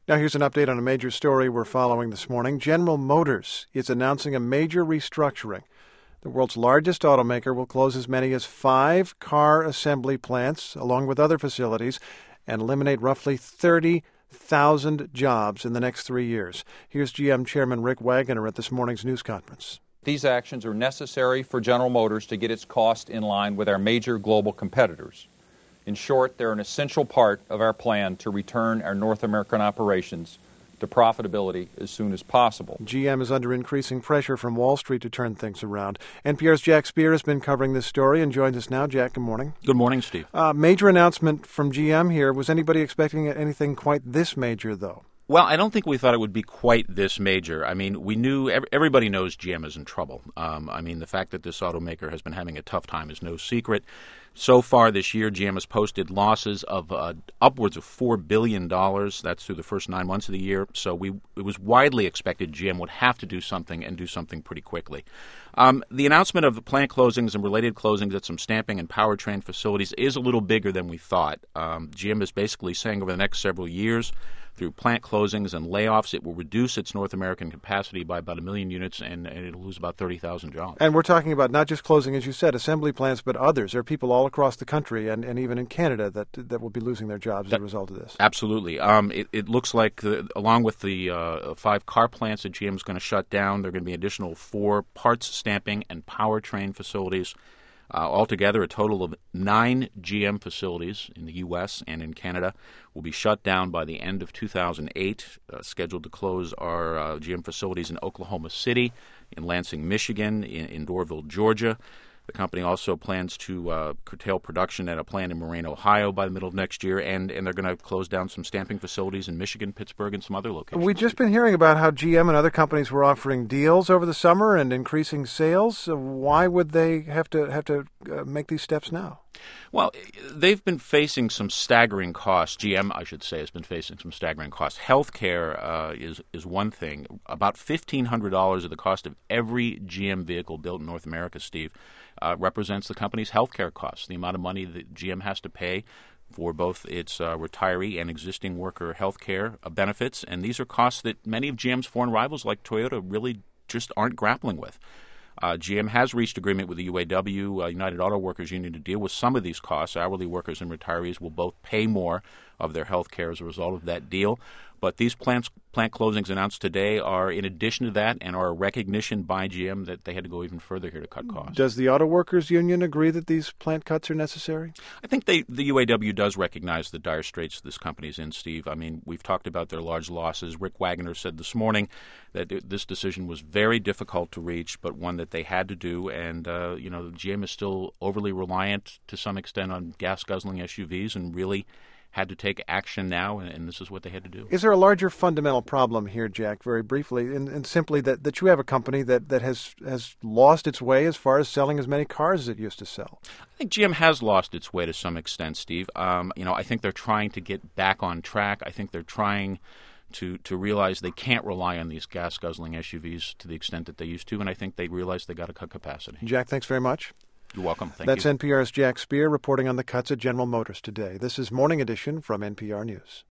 Now here's an update on a major story we're following this morning. General Motors is announcing a major restructuring. The world's largest automaker will close as many as 5 car assembly plants, along with other facilities, and eliminate roughly 30,000 jobs in the next 3 years. Here's GM Chairman Rick Wagoner at this morning's news conference. These actions are necessary for General Motors to get its cost in line with our major global competitors. In short, they're an essential part of our plan to return our North American operations to profitability as soon as possible. GM is under increasing pressure from Wall Street to turn things around. NPR's Jack Speer has been covering this story and joins us now. Jack, good morning. Good morning, Steve. Major announcement from GM here. Was anybody expecting anything quite this major, though? Well, I don't think we thought it would be quite this major. I mean, we knew everybody knows GM is in trouble. The fact that this automaker has been having a tough time is no secret. So far this year, GM has posted losses of upwards of $4 billion. That's through the first 9 months of the year. So it was widely expected GM would have to do something and do something pretty quickly. The announcement of the plant closings and related closings at some stamping and powertrain facilities is a little bigger than we thought. GM is basically saying over the next several years, through plant closings and layoffs, it will reduce its North American capacity by about 1 million units, and it'll lose about 30,000 jobs. And we're talking about not just closing, as you said, assembly plants, but others. There are people all across the country and even in Canada that will be losing their jobs as a result of this. Absolutely. It looks like, along with the 5 car plants that GM is going to shut down, there are going to be additional 4 parts stamping and powertrain facilities. Altogether, a total of 9 GM facilities in the U.S. and in Canada will be shut down by the end of 2008. Scheduled to close are GM facilities in Oklahoma City, in Lansing, Michigan, in Doraville, Georgia. The company also plans to curtail production at a plant in Moraine, Ohio by the middle of next year, and they're going to close down some stamping facilities in Michigan, Pittsburgh, and some other locations. We've just been hearing about how GM and other companies were offering deals over the summer and increasing sales. Why would they have to make these steps now? Well, they've been facing some staggering costs. GM, I should say, has been facing some staggering costs. Healthcare is one thing. About $1,500 of the cost of every GM vehicle built in North America, Steve, represents the company's healthcare costs, the amount of money that GM has to pay for both its retiree and existing worker health care benefits. And these are costs that many of GM's foreign rivals like Toyota really just aren't grappling with. GM has reached agreement with the UAW, United Auto Workers Union, to deal with some of these costs. Hourly workers and retirees will both pay more of their health care as a result of that deal. But these plant closings announced today are in addition to that and are a recognition by GM that they had to go even further here to cut costs. Does the Auto Workers Union agree that these plant cuts are necessary? I think the UAW does recognize the dire straits this company's in, Steve. I mean, we've talked about their large losses. Rick Wagoner said this morning that this decision was very difficult to reach, but one that they had to do. And, GM is still overly reliant to some extent on gas-guzzling SUVs and really had to take action now, and this is what they had to do. Is there a larger fundamental problem here, Jack, very briefly, and simply that you have a company that has lost its way as far as selling as many cars as it used to sell? I think GM has lost its way to some extent, Steve. I think they're trying to get back on track. I think they're trying to realize they can't rely on these gas-guzzling SUVs to the extent that they used to, and I think they realize they got to cut capacity. Jack, thanks very much. You're welcome. Thank That's you. NPR's Jack Speer reporting on the cuts at General Motors today. This is Morning Edition from NPR News.